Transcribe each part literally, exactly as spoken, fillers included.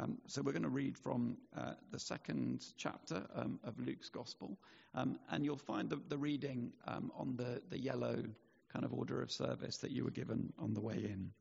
Um, so we're going to read from uh, the second chapter um, of Luke's Gospel, um, and you'll find the, the reading um, on the, the yellow kind of order of service that you were given on the way in.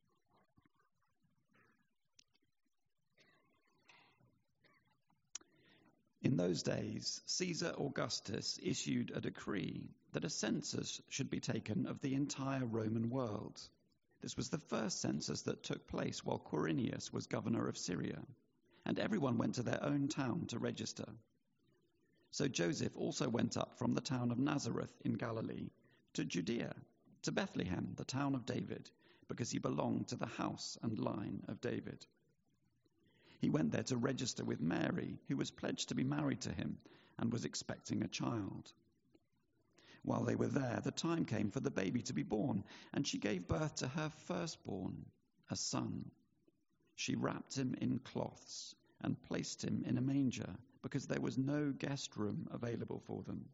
In those days, Caesar Augustus issued a decree that a census should be taken of the entire Roman world. This was the first census that took place while Quirinius was governor of Syria, and everyone went to their own town to register. So Joseph also went up from the town of Nazareth in Galilee to Judea, to Bethlehem, the town of David, because he belonged to the house and line of David. He went there to register with Mary, who was pledged to be married to him and was expecting a child. While they were there, the time came for the baby to be born, and she gave birth to her firstborn, a son. She wrapped him in cloths and placed him in a manger, because there was no guest room available for them.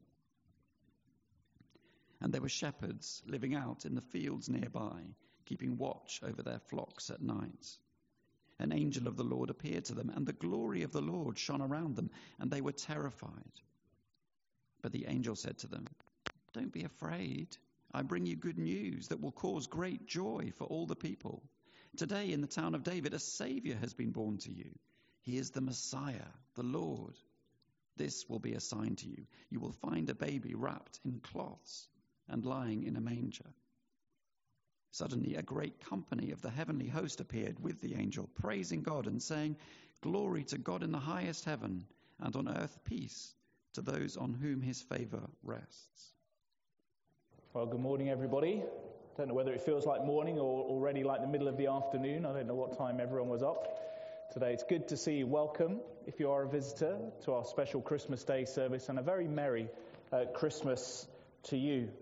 And there were shepherds living out in the fields nearby, keeping watch over their flocks at night. An angel of the Lord appeared to them, and the glory of the Lord shone around them, and they were terrified. But the angel said to them, "Don't be afraid. I bring you good news that will cause great joy for all the people. Today in the town of David, a Savior has been born to you. He is the Messiah, the Lord. This will be a sign to you. You will find a baby wrapped in cloths and lying in a manger." Suddenly a great company of the heavenly host appeared with the angel, praising God and saying, "Glory to God in the highest heaven, and on earth peace to those on whom his favor rests." Well, good morning, everybody. Don't know whether it feels like morning or already like the middle of the afternoon. I don't know what time everyone was up today. It's good to see you. Welcome, if you are a visitor, to our special Christmas Day service, and a very merry uh, Christmas to you.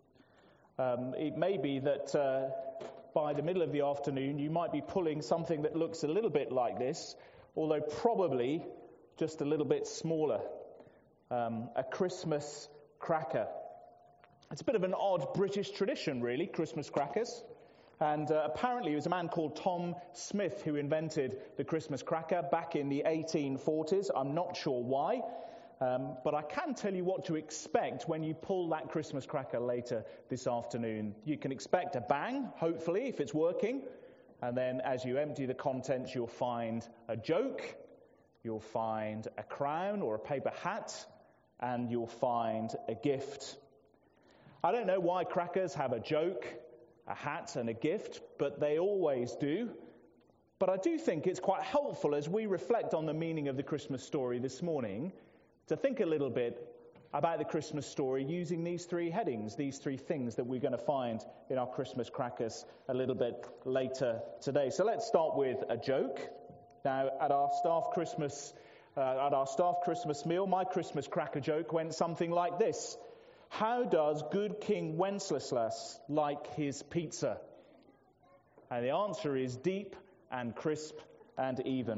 Um, it may be that uh, by the middle of the afternoon you might be pulling something that looks a little bit like this, although probably just a little bit smaller. Um, a Christmas cracker. It's a bit of an odd British tradition, really, Christmas crackers. And uh, apparently it was a man called Tom Smith who invented the Christmas cracker back in the eighteen forties. I'm not sure why. Um, but I can tell you what to expect when you pull that Christmas cracker later this afternoon. You can expect a bang, hopefully, if it's working. And then as you empty the contents, you'll find a joke, you'll find a crown or a paper hat, and you'll find a gift. I don't know why crackers have a joke, a hat, and a gift, but they always do. But I do think it's quite helpful as we reflect on the meaning of the Christmas story this morning to think a little bit about the Christmas story using these three headings, these three things that we're going to find in our Christmas crackers a little bit later today. So let's start with a joke. Now, at our staff Christmas, uh, at our staff Christmas meal, my Christmas cracker joke went something like this: "How does good King Wenceslas like his pizza?" And the answer is deep and crisp and even.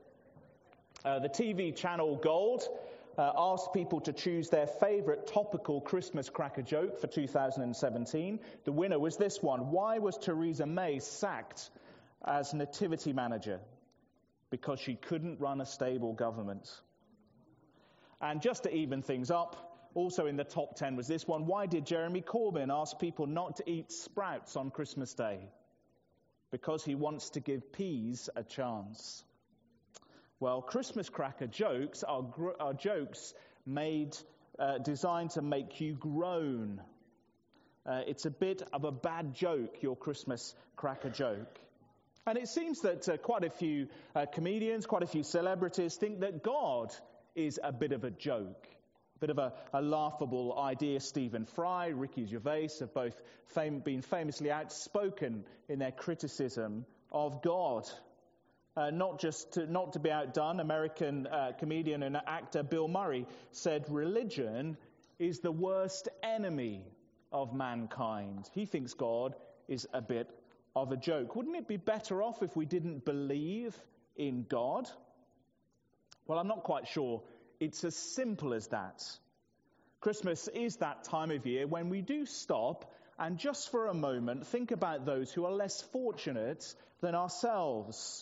Uh, the T V channel Gold Uh, asked people to choose their favourite topical Christmas cracker joke for two thousand seventeen. The winner was this one: "Why was Theresa May sacked as nativity manager?" Because she couldn't run a stable government. And just to even things up, also in the top ten was this one: "Why did Jeremy Corbyn ask people not to eat sprouts on Christmas Day?" Because he wants to give peas a chance. Well, Christmas cracker jokes are, gr- are jokes made, uh, designed to make you groan. Uh, it's a bit of a bad joke, your Christmas cracker joke. And it seems that uh, quite a few uh, comedians, quite a few celebrities think that God is a bit of a joke, a bit of a, a laughable idea. Stephen Fry, Ricky Gervais have both fam- been famously outspoken in their criticism of God. Uh, not just to, not to be outdone, American uh, comedian and actor Bill Murray said religion is the worst enemy of mankind. He thinks God is a bit of a joke. Wouldn't it be better off if we didn't believe in God? Well, I'm not quite sure it's as simple as that. Christmas is that time of year when we do stop and just for a moment think about those who are less fortunate than ourselves.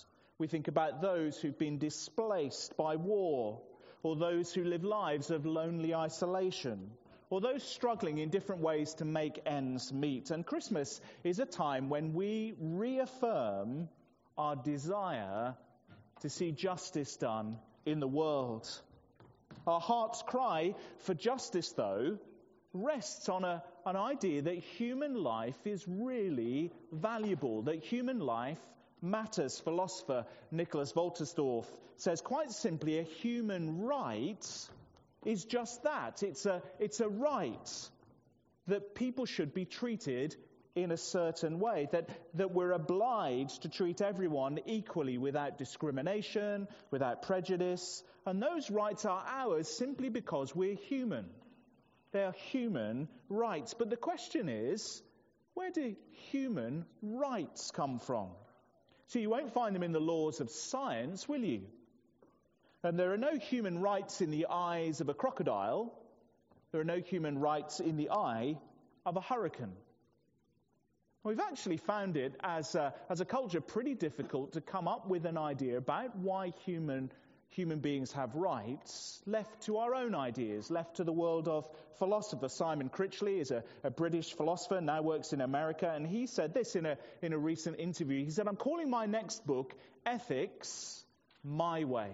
We think about those who've been displaced by war, or those who live lives of lonely isolation, or those struggling in different ways to make ends meet. And Christmas is a time when we reaffirm our desire to see justice done in the world. Our heart's cry for justice, though, rests on a, an idea that human life is really valuable, that human life matters. Philosopher Nicholas Wolterstorff says quite simply, a human right is just that. It's a, it's a right that people should be treated in a certain way, that, that we're obliged to treat everyone equally without discrimination, without prejudice. And those rights are ours simply because we're human. They are human rights. But the question is, where do human rights come from? So you won't find them in the laws of science, will you? And there are no human rights in the eyes of a crocodile. There are no human rights in the eye of a hurricane. We've actually found it as a, as a culture pretty difficult to come up with an idea about why human human beings have rights, left to our own ideas, left to the world of philosophers. Simon Critchley is a, a British philosopher, now works in America, and he said this in a, in a recent interview. He said, "I'm calling my next book Ethics My Way.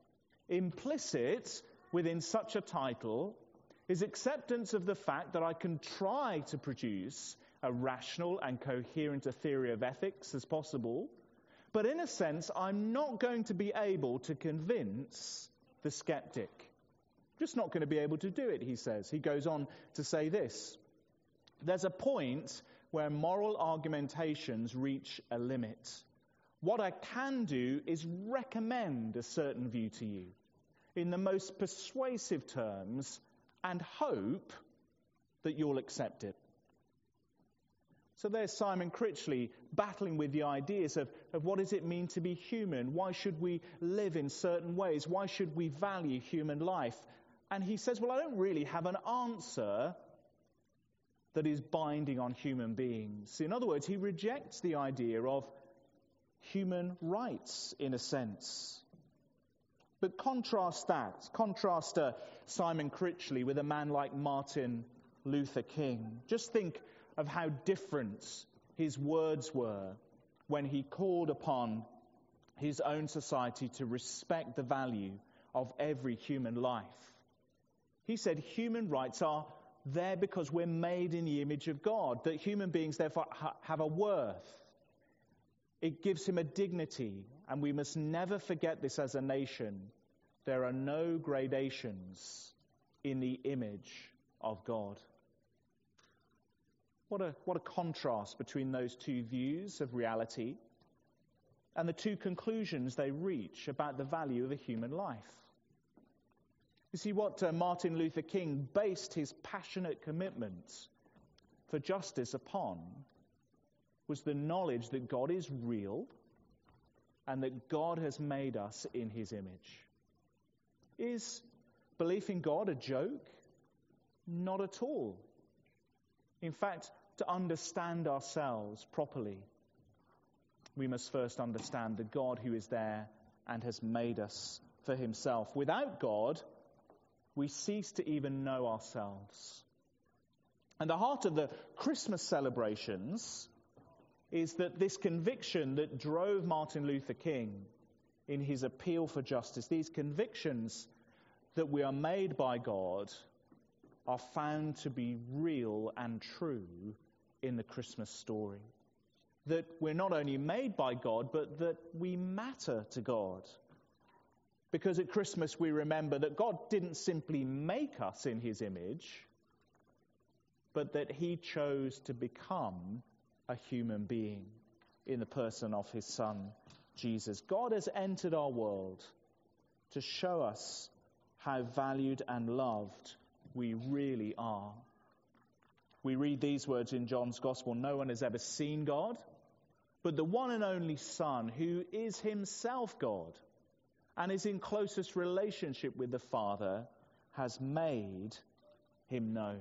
Implicit within such a title is acceptance of the fact that I can try to produce a rational and coherent a theory of ethics as possible, but in a sense, I'm not going to be able to convince the skeptic. Just not going to be able to do it," he says. He goes on to say this: "There's a point where moral argumentations reach a limit. What I can do is recommend a certain view to you in the most persuasive terms and hope that you'll accept it." So there's Simon Critchley battling with the ideas of, of what does it mean to be human? Why should we live in certain ways? Why should we value human life? And he says, well, I don't really have an answer that is binding on human beings. In other words, he rejects the idea of human rights in a sense. But contrast that, contrast uh, Simon Critchley with a man like Martin Luther King. Just think of how different his words were when he called upon his own society to respect the value of every human life. He said human rights are there because we're made in the image of God, that human beings therefore ha- have a worth. It gives him a dignity, and we must never forget this as a nation. There are no gradations in the image of God. What a, what a contrast between those two views of reality and the two conclusions they reach about the value of a human life. You see, what uh, Martin Luther King based his passionate commitment for justice upon was the knowledge that God is real and that God has made us in his image. Is belief in God a joke? Not at all. In fact, to understand ourselves properly, we must first understand the God who is there and has made us for himself. Without God, we cease to even know ourselves. And the heart of the Christmas celebrations is that this conviction that drove Martin Luther King in his appeal for justice, these convictions that we are made by God, are found to be real and true in the Christmas story. That we're not only made by God, but that we matter to God. Because at Christmas we remember that God didn't simply make us in his image, but that he chose to become a human being in the person of his Son, Jesus. God has entered our world to show us how valued and loved we really are. We read these words in John's Gospel: no one has ever seen God, but the one and only Son, who is himself God and is in closest relationship with the Father, has made him known.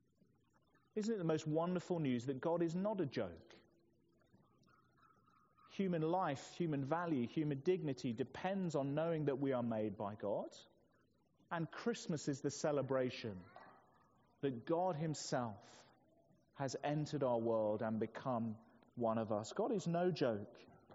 Isn't it the most wonderful news that God is not a joke? human life, human value, human dignity depends on knowing that we are made by God. And Christmas is the celebration that God himself has entered our world and become one of us. God is no joke.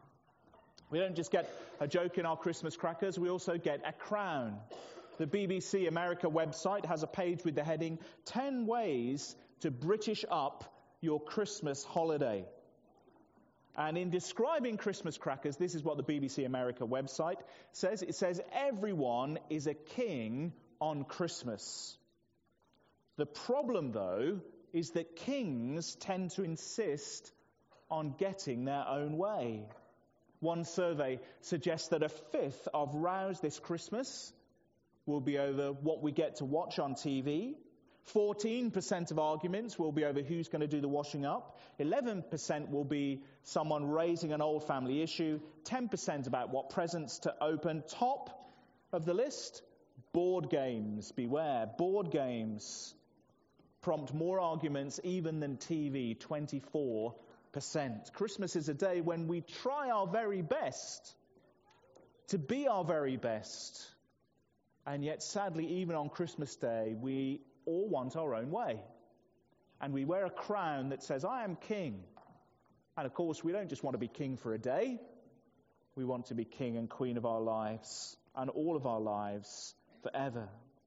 We don't just get a joke in our Christmas crackers, we also get a crown. The B B C America website has a page with the heading, ten ways to British up your Christmas holiday. And in describing Christmas crackers, this is what the B B C America website says. It says, everyone is a king on Christmas. The problem, though, is that kings tend to insist on getting their own way. One survey suggests that a fifth of rows this Christmas will be over what we get to watch on T V. fourteen percent of arguments will be over who's going to do the washing up. eleven percent will be someone raising an old family issue. ten percent about what presents to open. Top of the list, board games. Beware, board games prompt more arguments even than T V, twenty-four percent. Christmas is a day when we try our very best to be our very best. And yet, sadly, even on Christmas Day, we all want our own way. And we wear a crown that says, I am king. And of course, we don't just want to be king for a day. We want to be king and queen of our lives and all of our lives forever.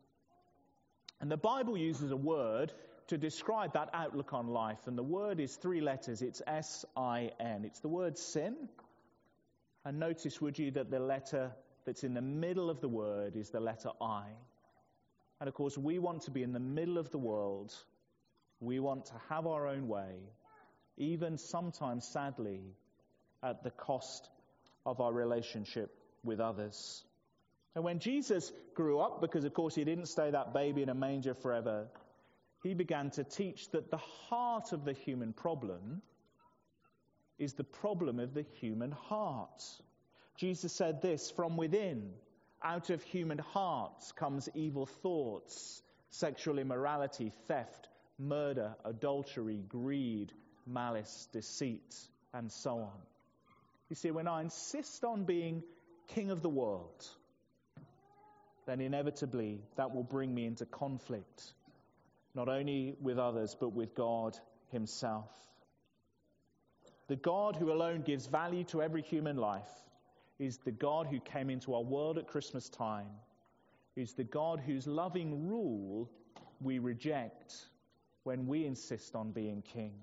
And the Bible uses a word to describe that outlook on life. And the word is three letters. It's S I N. It's the word sin. And notice, would you, that the letter that's in the middle of the word is the letter I. And of course, we want to be in the middle of the world. We want to have our own way, even sometimes, sadly, at the cost of our relationship with others. And when Jesus grew up, because of course he didn't stay that baby in a manger forever, he began to teach that the heart of the human problem is the problem of the human heart. Jesus said this, from within, out of human hearts comes evil thoughts, sexual immorality, theft, murder, adultery, greed, malice, deceit, and so on. You see, when I insist on being king of the world, then inevitably that will bring me into conflict, not only with others, but with God himself. The God who alone gives value to every human life is the God who came into our world at Christmas time, is the God whose loving rule we reject when we insist on being king.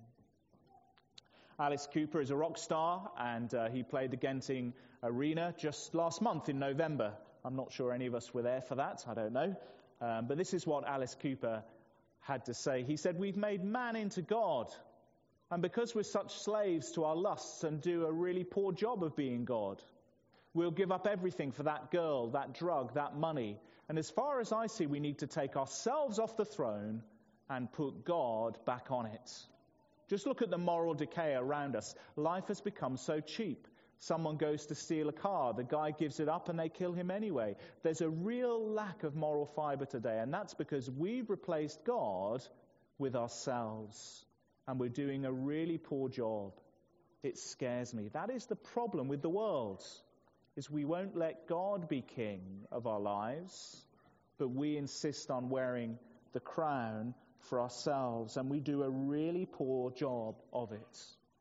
Alice Cooper is a rock star, and uh, he played the Genting Arena just last month in November. I'm not sure any of us were there for that, I don't know. Um, but this is what Alice Cooper had to say. He said, we've made man into God, and because we're such slaves to our lusts and do a really poor job of being God, we'll give up everything for that girl, that drug, that money. And as far as I see, we need to take ourselves off the throne and put God back on it. Just look at the moral decay around us. Life has become so cheap. Someone goes to steal a car, the guy gives it up and they kill him anyway. There's a real lack of moral fiber today, and that's because we've replaced God with ourselves. And we're doing a really poor job. It scares me. That is the problem with the world, is we won't let God be king of our lives, but we insist on wearing the crown for ourselves, and we do a really poor job of it.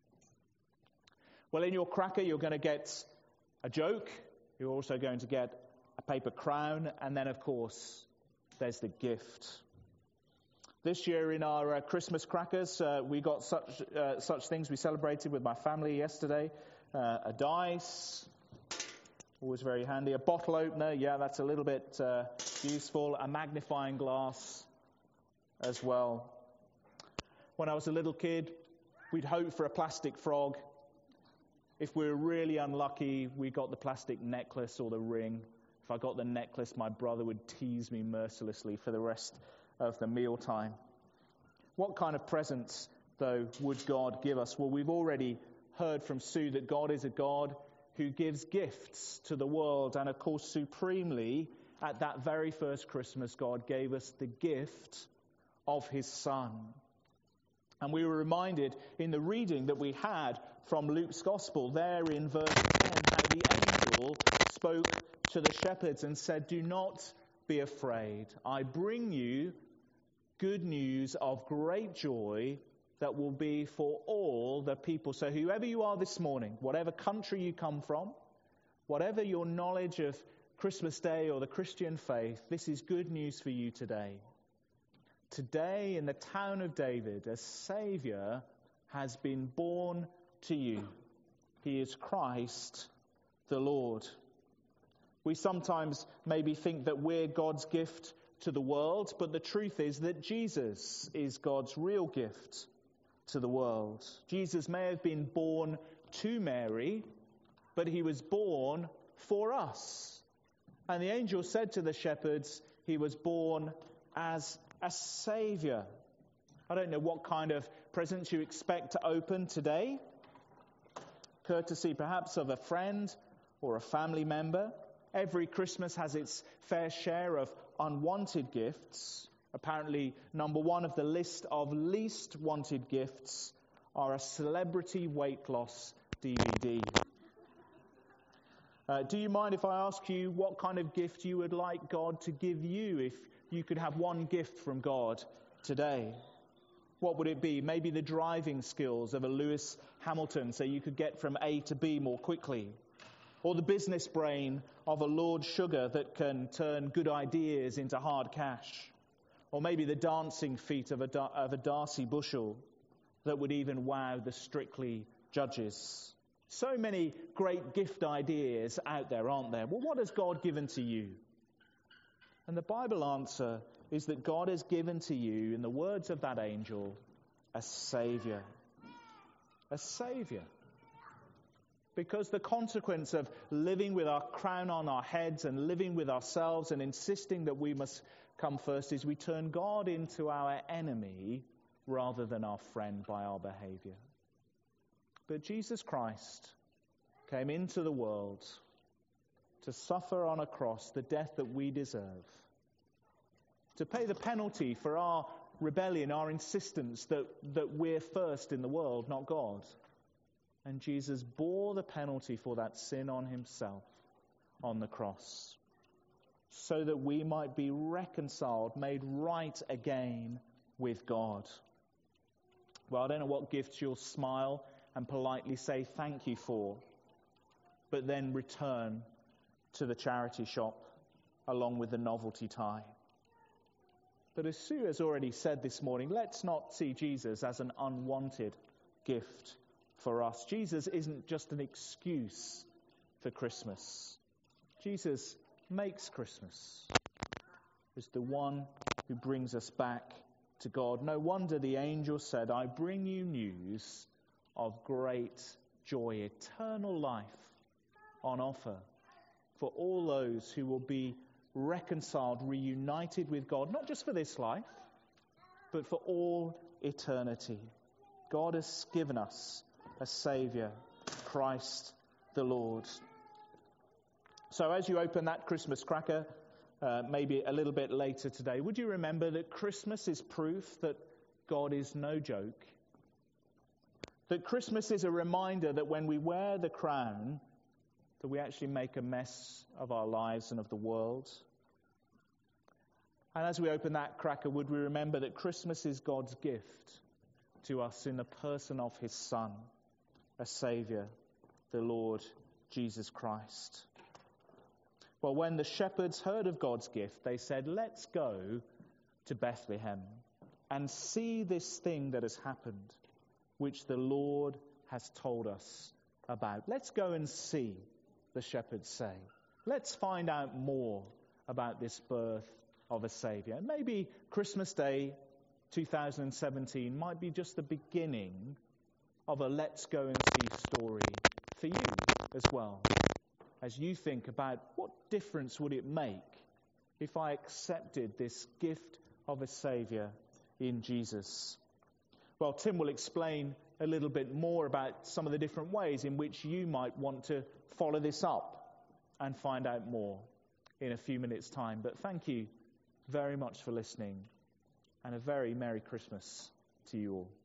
Well, in your cracker, you're going to get a joke. You're also going to get a paper crown, and then, of course, there's the gift. This year in our uh, Christmas crackers, uh, we got such uh, such things we celebrated with my family yesterday. Uh, a dice, always very handy. A bottle opener, yeah, that's a little bit uh, useful. A magnifying glass as well. When I was a little kid, we'd hope for a plastic frog. If we were really unlucky, we got the plastic necklace or the ring. If I got the necklace, my brother would tease me mercilessly for the rest of the mealtime. What kind of presents, though, would God give us? Well, we've already heard from Sue that God is a God who gives gifts to the world. And of course, supremely, at that very first Christmas, God gave us the gift of his Son. And we were reminded in the reading that we had from Luke's Gospel there in verse ten, how the angel spoke to the shepherds and said, "Do not be afraid. I bring you good news of great joy that will be for all the people." So whoever you are this morning, whatever country you come from, whatever your knowledge of Christmas Day or the Christian faith, this is good news for you today. Today in the town of David, a Saviour has been born to you. He is Christ the Lord. We sometimes maybe think that we're God's gift to the world, but the truth is that Jesus is God's real gift to the world. Jesus may have been born to Mary, but he was born for us. And the angel said to the shepherds, he was born as a Saviour. I don't know what kind of presents you expect to open today. Courtesy perhaps of a friend or a family member. Every Christmas has its fair share of unwanted gifts. Apparently, number one of the list of least wanted gifts are a celebrity weight loss D V D. Uh, do you mind if I ask you what kind of gift you would like God to give you if you could have one gift from God today? What would it be? Maybe the driving skills of a Lewis Hamilton so you could get from A to B more quickly. Or the business brain of a Lord Sugar that can turn good ideas into hard cash. Or maybe the dancing feet of a, da- of a Darcy Bushell that would even wow the Strictly judges. So many great gift ideas out there, aren't there? Well, what has God given to you? And the Bible answer is that God has given to you, in the words of that angel, a Saviour. A Saviour. Because the consequence of living with our crown on our heads and living with ourselves and insisting that we must come first is we turn God into our enemy rather than our friend by our behaviour. But Jesus Christ came into the world to suffer on a cross the death that we deserve, to pay the penalty for our rebellion, our insistence that, that we're first in the world, not God. And Jesus bore the penalty for that sin on himself on the cross, so that we might be reconciled, made right again with God. Well, I don't know what gifts you'll smile and politely say thank you for, but then return to the charity shop along with the novelty tie. But as Sue has already said this morning, let's not see Jesus as an unwanted gift for us. Jesus isn't just an excuse for Christmas. Jesus makes Christmas. Is the one who brings us back to God. No wonder the angel said, "I bring you news of great joy, eternal life on offer for all those who will be reconciled, reunited with God, not just for this life, but for all eternity." God has given us a Saviour, Christ the Lord. So as you open that Christmas cracker, uh, maybe a little bit later today, would you remember that Christmas is proof that God is no joke? That Christmas is a reminder that when we wear the crown, that we actually make a mess of our lives and of the world. And as we open that cracker, would we remember that Christmas is God's gift to us in the person of his Son, a Saviour, the Lord Jesus Christ. Well, when the shepherds heard of God's gift, they said, "Let's go to Bethlehem and see this thing that has happened, which the Lord has told us about." Let's go and see, the shepherds say. Let's find out more about this birth of a Saviour. And maybe Christmas Day two thousand seventeen might be just the beginning of a let's go and see story for you as well, as you think about what difference would it make if I accepted this gift of a Saviour in Jesus. Well, Tim will explain a little bit more about some of the different ways in which you might want to follow this up and find out more in a few minutes' time. But thank you very much for listening, and a very Merry Christmas to you all.